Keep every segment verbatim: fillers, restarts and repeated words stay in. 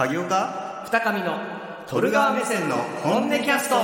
影岡二上のトルガー目線の本音キャスト。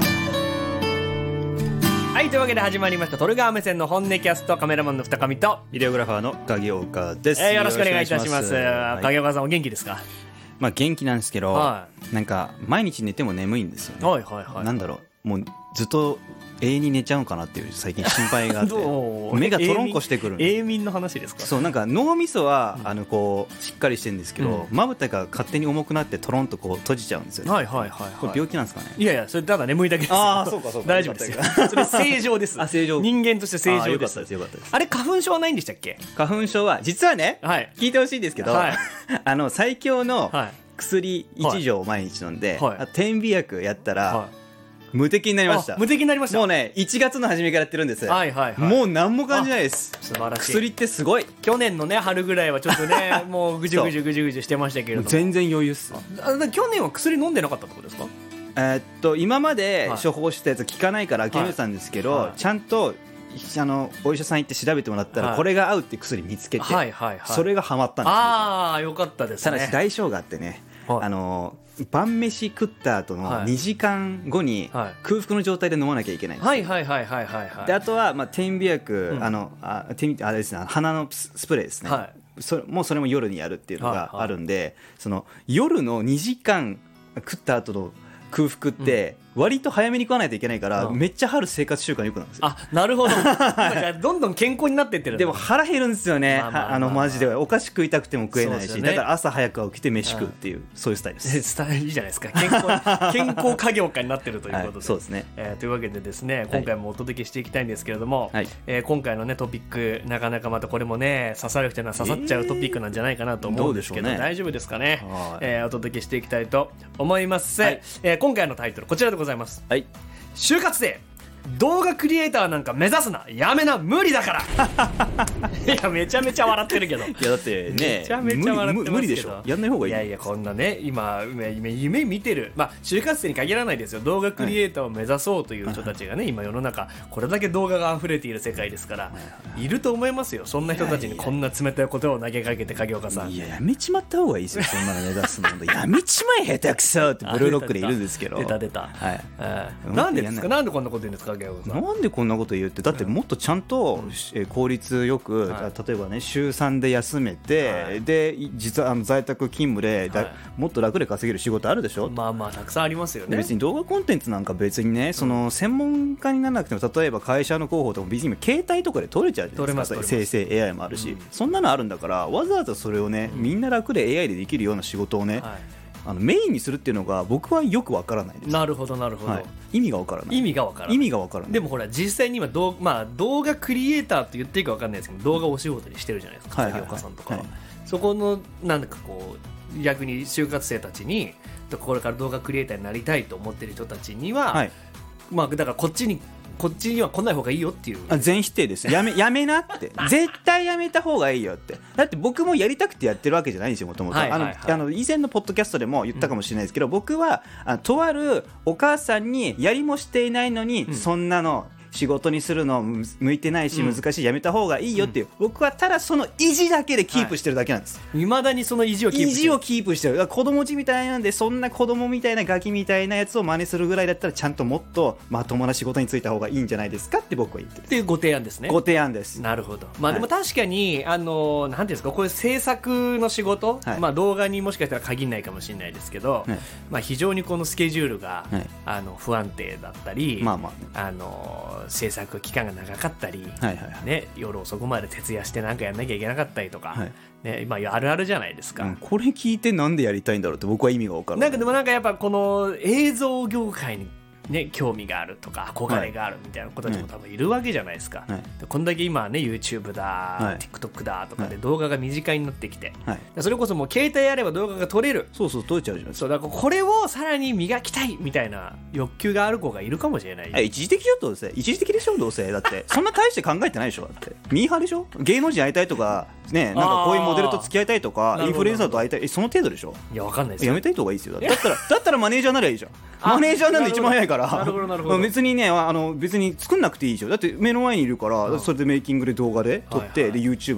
はい、というわけで始まりましたトルガー目線の本音キャスト。カメラマンの二上とビデオグラファーの影岡です、 えー、よろしくお願いいたします。 はい、 影岡さんお元気ですか？ まあ元気なんですけど、はい、なんか毎日寝ても眠いんですよね。 はいはいはい。 なんだろう、もうずっと永遠に寝ちゃうのかなっていう最近心配があって目がトロンコしてくる。 永眠の話ですか？ そう、なんか脳みそは、うん、あのこうしっかりしてるんですけどまぶたが勝手に重くなってトロンとこう閉じちゃうんですよ、ね。はいはいはい、はい、これ病気なんですかね？ いやいや、それただ眠いだけですよ。 ああ、そうかそうか、 大丈夫ですよ。それ正常です。 あ、正常。 人間として正常です。 よかったですよかったです。 あれ花粉症はないんでしたっけ？ 花粉症は実はね、はい、聞いてほしいんですけど、はい、あの最強の薬いち錠を毎日飲んで、はい、点鼻薬やったら、はい、無敵になりました。 無敵になりました。 もうね、いちがつの初めからやってるんです。はいはいはい。もう何も感じないです。 素晴らしい。 薬ってすごい。 去年のね春ぐらいはちょっとねもうぐじゅぐじゅぐじゅぐじゅしてましたけれども、 全然余裕っす。 あ、去年は薬飲んでなかったってことですか？ えー、っと今まで処方したやつ効かないから諦めてたんですけど、はいはい、ちゃんとあのお医者さん行って調べてもらったら、はい、これが合うって薬見つけて、はいはいはい、それがハマったんですよ。 ああ、よかったですね。 ただし代償があってね、はい、あの晩飯食った後のにじかんごに空腹の状態で飲まなきゃいけないんですよ。はいはいはいはいはいはい。であとはまあ点鼻薬、うん、あのあ点あれですね、鼻のスプレーですね。はい、それもうそれも夜にやるっていうのがあるんで、はいはい、その夜のにじかん食った後の空腹って割と早めに食わないといけないから、うん、めっちゃ春生活習慣良くなるんですよ。 あ、なるほど。じゃあどんどん健康になってってる。 でも腹減るんですよね。あのマジでお菓子食いたくても食えないし、ね、だから朝早く起きて飯食うっていう、うん、そういうスタイルです。 スタイルいいじゃないですか。健康健康家業家になってるということで、はい、 そうですね。 えー、というわけでですね、今回もお届けしていきたいんですけれども、はい、えー、今回のねトピックなかなかまたこれもね刺さる人には刺さっちゃうトピックなんじゃないかなと思うんですけど、えーどうでしょうね、大丈夫ですかね。えー、お届けしていきたいと思います。はい、えー、今回のタイトルこちらでございます。はい。就活生動画クリエイターなんか目指すな、やめな、無理だからいやめちゃめちゃ笑ってるけど、いやだってねめちゃめちゃ笑ってますけど、 無理でしょ、やんない方がいい。 いやいや、こんなね今夢、夢見てる、まあ就活生に限らないですよ。動画クリエイターを目指そうという人たちがね、はい、今世の中これだけ動画が溢れている世界ですから、はい、いると思いますよ。そんな人たちにこんな冷たい言葉を投げかけて、影岡さん、 いややめちまった方がいいですよ。そんなの目指すのやめちまえ下手くそってブルーロックでいるんですけど、 出た出た、はい、えー、なんでですか？なんでこんなこと言うんですか、影岡さん。 なんでこんなこと言うって、だってもっとちゃんと、うん、効率よく、はい、例えばね週さんで休めて、はい、で実はあの在宅勤務で、はい、もっと楽で稼げる仕事あるでしょ。 まあまあたくさんありますよね。 別に動画コンテンツなんか別にね、その専門家にならなくても、例えば会社の広報とか別に携帯とかで撮れちゃうじゃないですか。生成 エーアイ もあるし、うん、そんなのあるんだから、わざわざそれをね、うん、みんな楽で エーアイ でできるような仕事をね、はい、あのメインにするっていうのが僕はよくわからないです。 なるほどなるほど、はい、 意味がわからない。 意味がわからない。 意味がわからない。 でもほら実際に今動、まあ、動画クリエイターって言っていいかわかんないですけど、動画をお仕事にしてるじゃないですか、影岡さんとかは、はい、そこのなんかこう逆に就活生たちに、これから動画クリエイターになりたいと思ってる人たちには、はい、まあだからこっちにこっちには来ない方がいいよっていう。 あ、全否定です。やめやめなって絶対やめた方がいいよって。だって僕もやりたくてやってるわけじゃないんですよ、もともと。以前のポッドキャストでも言ったかもしれないですけど、うん、僕はあとあるお母さんにやりもしていないのに、うん、そんなの仕事にするの向いてないし難しい、やめた方がいいよっていう、うん、僕はただその意地だけでキープしてるだけなんです。 いま、はい、だにその意地をキープしてる。 意地をキープしてる。だから子供ちみたいなんで、そんな子供みたいなガキみたいなやつを真似するぐらいだったら、ちゃんともっとまともな仕事に就いた方がいいんじゃないですかって僕は言ってるっていうご提案ですね。 ご提案です。 なるほど。まあでも確かに、はい、あのなんていうんですか、こういう制作の仕事、はい、まあ動画にもしかしたら限らないかもしれないですけど、はい、まあ非常にこのスケジュールが、はい、あの不安定だったり、まあまあ、あの制作期間が長かったり、はいはいはい、ね、夜遅くまで徹夜してなんかやんなきゃいけなかったりとか、はい、ね、今あるあるじゃないですか、 うん、これ聞いてなんでやりたいんだろうって僕は意味が分からない。 なんかでもなんかやっぱこの映像業界にね、興味があるとか憧れがあるみたいな子たちも多分いるわけじゃないですか、はい、でこんだけ今ね YouTube だ、はい、TikTok だとかで動画が身近になってきて、はい、それこそもう携帯あれば動画が撮れる。 そうそう、撮れちゃうじゃないですか。 そうだからこれをさらに磨きたいみたいな欲求がある子がいるかもしれない。 一時的だとどうせ一時的でしょ、どうせ。だってそんな大して考えてないでしょ。だってミーハーでしょ。芸能人会いたいとかね、なんかこういうモデルと付き合いたいとかインフルエンサーと会いたい、その程度でしょ。 いや、わかんないですよ。 やめたい方がいいですよ。だったらだったらマネージャーならいいじゃん。マネージャーなんで一番早いから。なるほどなるほど。別にね、あの別に作んなくていいでしょ。だって目の前にいるから、はい、それでメイキングで動画で撮って、はいはい、で YouTube の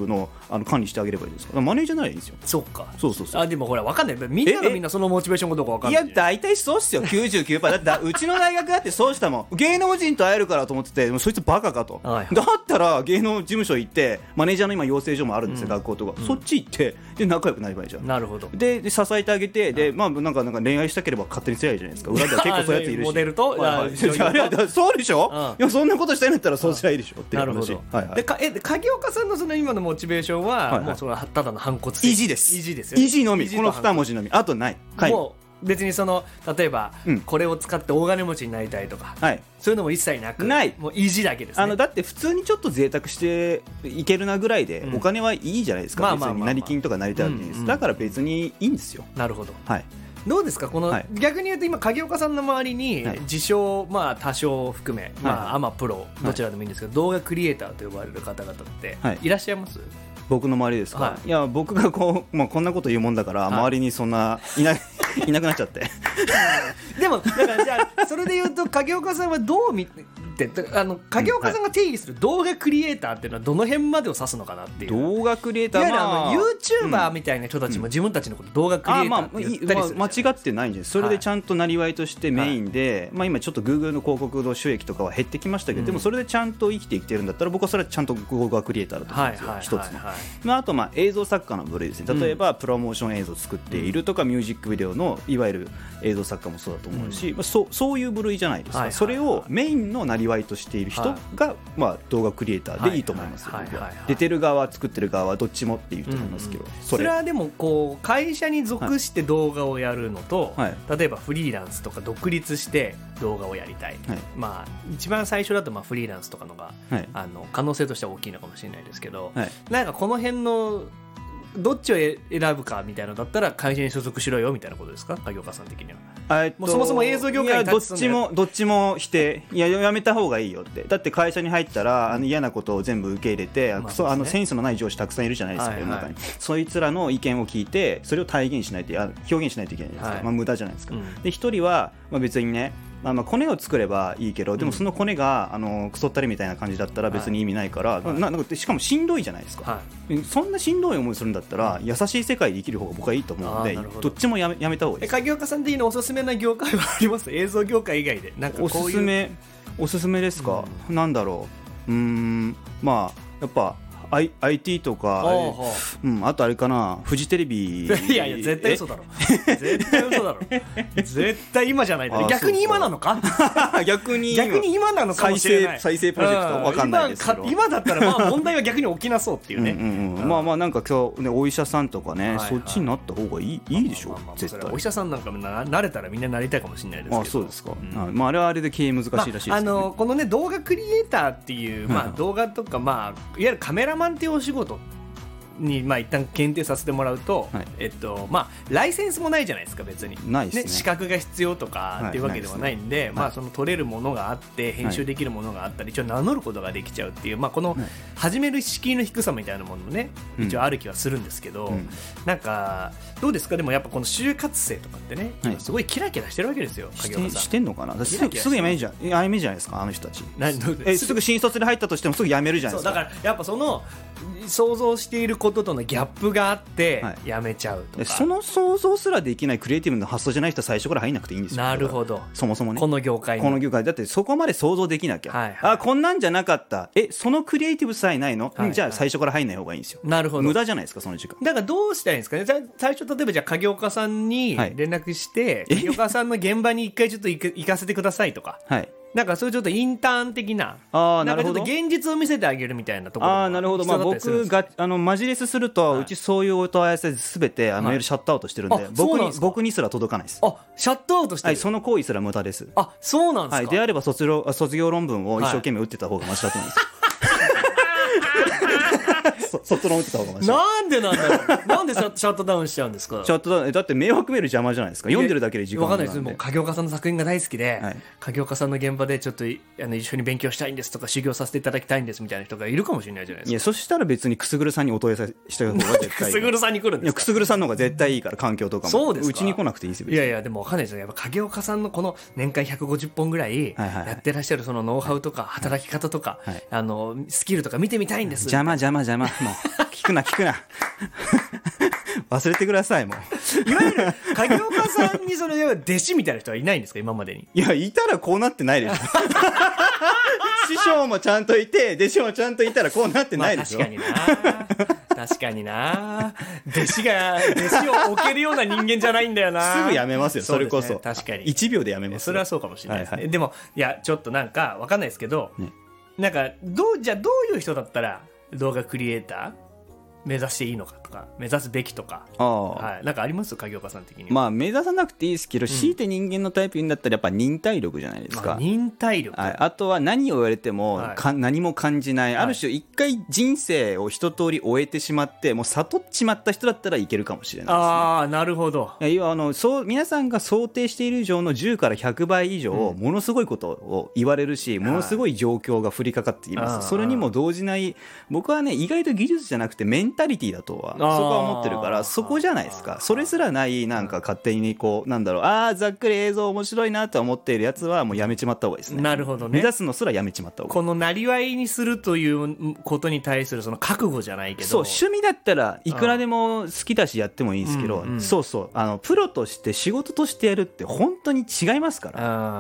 あの管理してあげればいいですから、マネージャーならいいんですよ。 そうか、 そうそうそう。 あでもほら分かんない、みんながみんなそのモチベーションがどうか分かんない。 いや大体そうっすよきゅうじゅうきゅうパーセント だってうちの大学だってそうしたもん芸能人と会えるからと思ってて、そいつバカかと、はいはい、だったら芸能事務所行ってマネージャーの今養成所もあるんですよ、うん、学校とか、うん、そっち行ってで仲良くなればいいじゃん。 なるほど。 で, で支えてあげて、で、まあ、なんかなんか恋愛したければ勝手にすればいいじゃないですか。裏では結構そういうやついるしモデルと、はいはい、 あれはそうでしょ、うん、いやそんなことしたいんだったらそうすりゃいいでしょっていう話。 なるほど、 はいはい、 でかえ影岡さんのその今のモチベーションは、はいはい、もうそのただの反骨精神、 意地です。 意地ですよ、 意地のみ、このに文字のみ、あとない。 もう別にその例えば、うん、これを使って大金持ちになりたいとか、はい、そういうのも一切なく、 ない、 もう意地だけですね。 あのだって普通にちょっと贅沢していけるなぐらいで、うん、お金はいいじゃないですか、まあまあまあまあ、別に成金とかなりたいわけです、うんうん、だから別にいいんですよ。 なるほど、 はい、 どうですかこの、はい、逆に言うと今影岡さんの周りに、はい、自称、まあ、多少含め、まあ、アマプロどちらでもいいんですけど、はい、動画クリエイターと呼ばれる方々っていらっしゃいます？ 僕の周りですか、 はい、 いや僕がこう、まあ、こんなこと言うもんだから、はい、周りにそんないな, いなくなっちゃってでもだからじゃあそれで言うと影岡さんはどう見てあの影岡さんが定義する動画クリエイターっていうのはどの辺までを指すのかなっていう。 動画クリエイター、 いわゆるあの YouTuber みたいな人たちも自分たちのこと動画クリエイターって言ったりするじゃないですか。 まあ、間違ってないんです。それでちゃんとなりわいとしてメインで、はい、まあ、今ちょっと Google の広告の収益とかは減ってきましたけど、うん、でもそれでちゃんと生きてきてるんだったら僕はそれはちゃんと動画クリエイターだと思うんですよ、はいはいはいはい、一つの、まあ、あとまあ映像作家の部類ですね。例えばプロモーション映像を作っているとか、うん、ミュージックビデオのいわゆる映像作家もそうだと思うし、うん、まあ、そ, そういう部類じゃないですか、はいはいはい、それをメインのなりわいとしている人が、はい、まあ、動画クリエイターでいいと思いますよ、はいはいはいはい、出てる側作ってる側はどっちもっていうと思いますけど、うんうん、 そ, れそれはでもこう会社に属して動画をやるのと、はい、例えばフリーランスとか独立して動画をやりたい、はい、まあ、一番最初だとまあフリーランスとかのが、はい、あの可能性としては大きいのかもしれないですけど、はい、なんかこの辺のどっちを選ぶかみたいなのだったら会社に所属しろよみたいなことですか、影岡さん的には。えっと、もうそもそも映像業界に立つんだよ。どっちもどっちも否定。いややめた方がいいよって。だって会社に入ったらあの嫌なことを全部受け入れて、まあね、あのセンスのない上司たくさんいるじゃないですか、はいはい、世の中に。そいつらの意見を聞いてそれを体現しないと、表現しないといけないじゃないですか、はい、まあ、無駄じゃないですか、うん、で一人は、まあ、別にね、まあ、まあコネを作ればいいけど、でもそのコネがあのクソったれみたいな感じだったら別に意味ないから、はい、ななんかしかもしんどいじゃないですか、はい、そんなしんどい思いするんだったら優しい世界で生きる方が僕はいいと思うので、どっちもや め, やめた方がいいです。 影岡さん的におすすめな業界はあります？映像業界以外でなんかこういうおすすめおすすめですか、うん、なんだろう、うーん、まあやっぱI、アイティー とか、うん、あとあれかな、フジテレビ。 いやいや絶対嘘だろ絶対嘘だろ絶対今じゃないだろ。逆に今なのか逆に逆に今なのかもしれない。 再生プロジェクトわかんないですけど、 今, 今だったらまあ問題は逆に起きなそうっていうね。うんうんうん、まあまあなんか今日ねお医者さんとかね、はいはい、そっちになった方がいい、いいでしょ、まあまあまあ、絶対。 お医者さんなんかな慣れたらみんななりたいかもしれないですけど。 あ、そうですか、うん、まあ、あれはあれで経営難しいらしいですけど、ね、 まあ、あのこのね動画クリエイターっていう、まあ、動画とか、まあ、いわゆるカメラマンっていうお仕事に、まあ、一旦検定させてもらうと、はい、えっとまあ、ライセンスもないじゃないですか別に。 ないですね。 ね、資格が必要とかっていうわけではないんで、はい、まあ、その取れるものがあって編集できるものがあったり、一応名乗ることができちゃうっていう、まあ、この始める敷居の低さみたいなものもね、一応ある気はするんですけど、うん、なんかどうですか。でもやっぱこの就活生とかってね、はい、すごいキラキラしてるわけですよ。 して、してんのかな。すぐ辞めるじゃん、辞めるじゃないですかあの人たち。えすぐ新卒で入ったとしてもすぐ辞めるじゃないですか。 そうだからやっぱその想像していることとのギャップがあってやめちゃうとか、はい、 その想像すらできないクリエイティブな発想じゃない人は最初から入んなくていいんですよ。 なるほど。 そもそもね、 この業界この業界だってそこまで想像できなきゃ、はいはい、あこんなんじゃなかった、えそのクリエイティブさえないの、はいはい、じゃあ最初から入んない方がいいんですよ。 なるほど。 無駄じゃないですかその時間。 だからどうしたらいいんですかね。最初例えばじゃあ影岡さんに連絡して、はい、影岡さんの現場に一回ちょっと行かせてくださいとか、はい、なんかそういうちょっとインターン的な、あなんかちょっと現実を見せてあげるみたいなところが。 あなるほど、まあ、僕があのマジレスすると、はい、うちそういうお問い合わせすべてあのメールシャットアウトしてるんで、はい、僕に僕にすら届かないです。 あシャットアウトしてる、はい、 その行為すら無駄です。 あそうなんですか、 はい、であれば卒業、卒業論文を一生懸命打ってた方がマシだと思います、はい卒論打ってた方がマシ。 なんでなんだろうなんでシャットダウンしちゃうんですか。 シャットダウンだって迷惑メール邪魔じゃないですか。読んでるだけで時間が分かんないです。もう影岡さんの作品が大好きで、はい、影岡さんの現場でちょっとあの一緒に勉強したいんですとか修行させていただきたいんですみたいな人がいるかもしれないじゃないですか。 いやそしたら別にくすぐるさんにお問い合わせした方が絶対いい。 くすぐるさんに来るんですか。いやくすぐるさんの方が絶対いいから、環境とかも。そうですか。うちに来なくていいですよ。 いやいやでも分かんないですよ。やっぱ影岡さんのこの年間ひゃくごじゅっぽんぐらいやってらっしゃるそのノウハウとか働き方とか、はいはい、あのスキルとか見てみたいんです。 邪魔邪魔邪魔もう聞くな聞くな忘れてください。もういわゆる影岡さんにそれ弟子みたいな人はいないんですか今までに。 いやいたらこうなってないでしょ師匠もちゃんといて弟子もちゃんといたらこうなってないでしょ、 まあ、確かにな確かにな弟子が弟子を置けるような人間じゃないんだよなすぐやめますよそれこそ、ね、 確かにいちびょうでやめますよ。 それはそうかもしれないですね、 はいはい、 でもいやちょっとなんかわかんないですけど、ね、なんかどうじゃあどういう人だったら動画クリエイター目指していいのかとか目指すべきとか、はい、なんかあります影岡さん的に。 まあ目指さなくていいですけど、うん、強いて人間のタイプにだったらやっぱ忍耐力じゃないですか。 あ忍耐力、 はい、あとは何を言われても、はい、か何も感じない、はい、ある種一回人生を一通り終えてしまってもう悟っちまった人だったらいけるかもしれないですね。 ああなるほど。 いやあのそう皆さんが想定している以上のじゅうからひゃくばい以上、うん、ものすごいことを言われるしものすごい状況が降りかかっています。それにも動じない僕はね意外と技術じゃなくてメンタリティだとはそこは思ってるから、そこじゃないですか。それすらないなんか勝手にこうなんだろうあーざっくり映像面白いなと思っているやつはもうやめちまった方がいいですね。 なるほどね。 目指すのすらやめちまった方がいい。 このなりわいにするということに対するその覚悟じゃないけど、 そう趣味だったらいくらでも好きだしやってもいいんですけど、うんうん、そうそうあのプロとして仕事としてやるって本当に違いますから。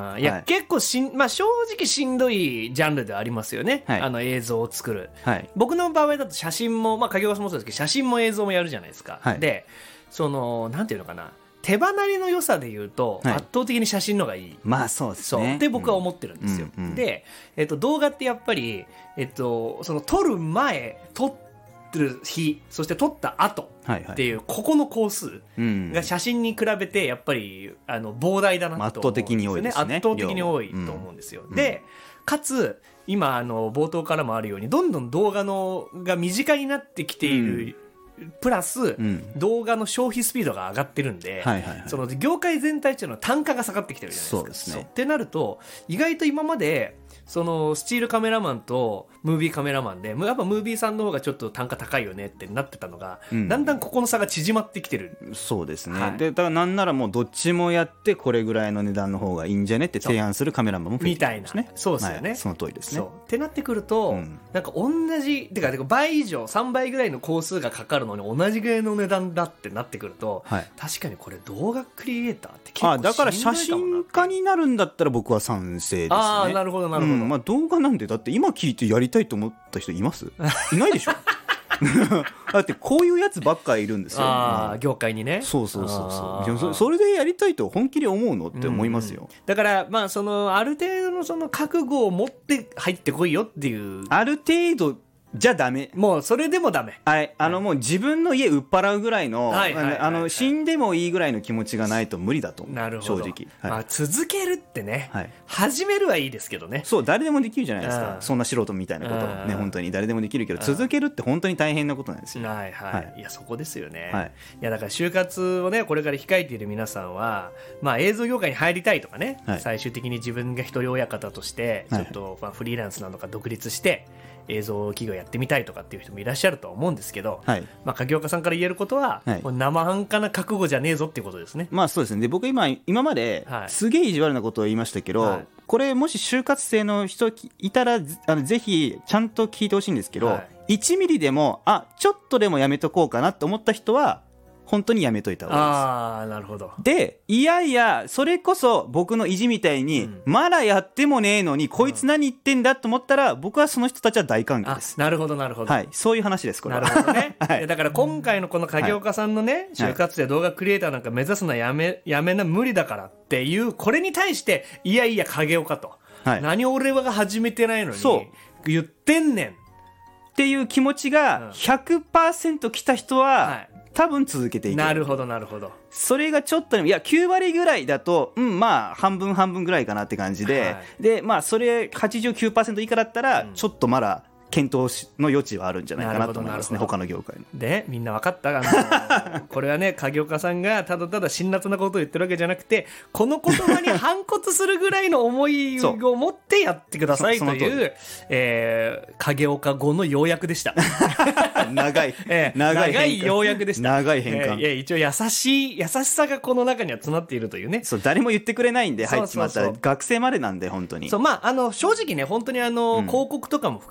あいや、はい、結構しん、まあ、正直しんどいジャンルではありますよね、はい、あの映像を作る、はい、僕の場合だと写真も、まあ、影岡さんもそうですけど写真も映像もやるじゃないですか、はい、でそのなんていうのかな手離れの良さで言うと、はい、圧倒的に写真の方がいい、 まあそうですねって僕は思ってるんですよ、うんうんうん、で、えっと、動画ってやっぱり、えっと、その撮る前撮ってる日そして撮った後っていう、はいはい、ここの工数が写真に比べてやっぱりあの膨大だなと思うんですよね。圧倒的に多いですね。圧倒的に多いと思うんですよ、うん、でかつ今あの冒頭からもあるようにどんどん動画のが身近になってきている、うん、プラス、うん、動画の消費スピードが上がってるんで、はいはいはい、その業界全体っていうのは単価が下がってきてるじゃないですか。そうですね。ってなると意外と今までそのスチールカメラマンとムービーカメラマンでやっぱムービーさんの方がちょっと単価高いよねってなってたのが、うん、だんだんここの差が縮まってきてる。 そうですね、はい、でだからなんならもうどっちもやってこれぐらいの値段の方がいいんじゃねって提案するカメラマンも増えてるんですね。 みたいなそうですよね、 はい、その通りですね。 そうってなってくると、うん、なんか同じてかてか倍以上さんばいぐらいの工数がかかるのに同じぐらいの値段だってなってくると、はい、確かにこれ動画クリエイターって結構しんどいかもなって。あだから写真家になるんだったら僕は賛成ですね。 あなるほどなるほど、 うんまあ、動画なんでだって今聞いてやりたいと思った人いますいないでしょだってこういうやつばっかいるんですよ。 あ、うん、業界にね。 そうそうそうそうそ, それでやりたいと本気で思うのって思いますよ、うん、 だからまあそのある程度のその覚悟を持って入ってこいよっていう。 ある程度じゃダメ。 もうそれでもダメ。 はい。あのもう自分の家売っ払うぐらいの、はいはいはいはい、あの死んでもいいぐらいの気持ちがないと無理だと思う。なるほど。正直。 はい、まあ続けるってね、はい。始めるはいいですけどね。 そう誰でもできるじゃないですか。そんな素人みたいなことね本当に誰でもできるけど続けるって本当に大変なことなんですよ。 はいはい。はい、いやそこですよね。はい。いやだから就活をねこれから控えている皆さんは、まあ映像業界に入りたいとかね、はい、最終的に自分が一人親方としてちょっとまあフリーランスなのか独立して。映像企業やってみたいとかっていう人もいらっしゃるとは思うんですけど、はいまあ、影岡さんから言えることは、はい、もう生半可な覚悟じゃねえぞっていうことですね。 まあそうですね。で僕今今まですげえ意地悪なことを言いましたけど、はい、これもし就活生の人いたらあのぜひちゃんと聞いてほしいんですけど、はい、いちミリでもあちょっとでもやめとこうかなと思った人は本当にやめといた方がいいです。 ああなるほど。 でいやいやそれこそ僕の意地みたいに、うん、まだやってもねえのにこいつ何言ってんだと思ったら、うん、僕はその人たちは大歓迎です。 なるほどなるほど、 はい、そういう話ですこれは。 なるほどね、はい、だから今回のこの影岡さんのね、はい、就活で動画クリエイターなんか目指すのはやめやめな無理だからっていうこれに対していやいや影岡と、はい、何俺は始めてないのに言ってんねんっていう気持ちが ひゃくパーセント 来た人は、はい多分続けていける。 なるほどなるほど。 それがちょっといやきゅうわりぐらいだとうんまあ半分半分ぐらいかなって感じで、はい、でまあそれ はちじゅうきゅうパーセント 以下だったらちょっとまだ検討の余地はあるんじゃないかなと思いますね。他の業界のでみんな分かったあのこれはね影岡さんがただただ辛辣なことを言ってるわけじゃなくてこの言葉に反骨するぐらいの思いを持ってやってくださいという、えー、影岡語の要約でした長い、 えー、長い長い要約でした。 長い変換、 えー、いや一応優しい優しさがこの中には詰まっているというね。 そう誰も言ってくれないんで入ってしまったら学生までなんで本当にそうまああの正直ね本当にあの、うん、広告とかも含めて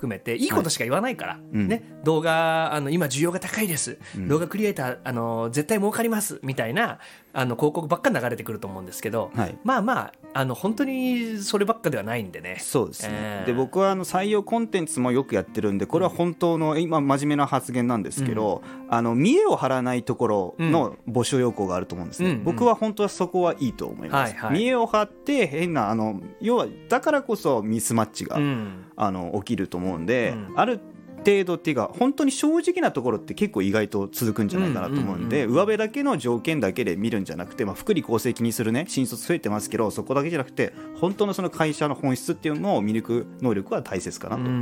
いいことしか言わないから、はいね、動画あの今需要が高いです、うん、動画クリエイターあの絶対儲かりますみたいなあの広告ばっかり流れてくると思うんですけど、はい、まあまああの本当にそればっかではないんでね。 そうですね、えー、で僕はあの採用コンテンツもよくやってるんで、これは本当の今真面目な発言なんですけど、うん、あの見栄を張らないところの募集要項があると思うんですね、うん、僕は本当はそこはいいと思います、はいはい、見栄を張って変なあの要はだからこそミスマッチが、うん、あの起きると思うんで、うん、ある程度っていうか本当に正直なところって結構意外と続くんじゃないかなと思うんで、うんうんうん、上辺だけの条件だけで見るんじゃなくて、まあ、福利厚生気にするね新卒増えてますけど、そこだけじゃなくて本当のその会社の本質っていうのを見抜く能力は大切かなと、うん、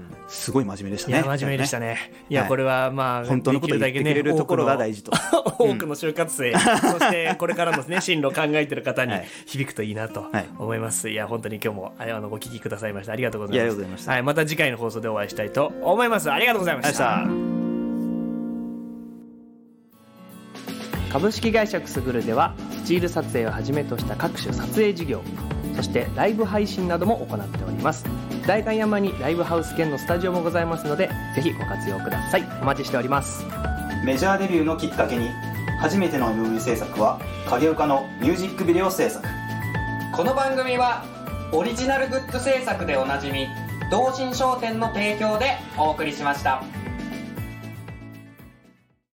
すごい真面目でしたね。 いや真面目でしたね。いやこれはまあ、はい、 本当のことを言ってくれるところが大事と多くの就活生、うん、そしてこれからの、ね、進路を考えている方に響くといいなと思います、はい、いや本当に今日もあのご聞きくださいましてありがとうございます。 いやありがとうございました、 はい、また次回の放送でお会いしたいと思います。ありがとうございました。株式会社くすぐるではスチール撮影をはじめとした各種撮影事業、そしてライブ配信なども行っております。代官山にライブハウス兼のスタジオもございますので、ぜひご活用ください。お待ちしております。 メジャーデビューのきっかけに初めての エムブイ 制作は影岡のミュージックビデオ制作。 この番組はオリジナルグッズ制作でおなじみ同心商店の提供でお送りしました。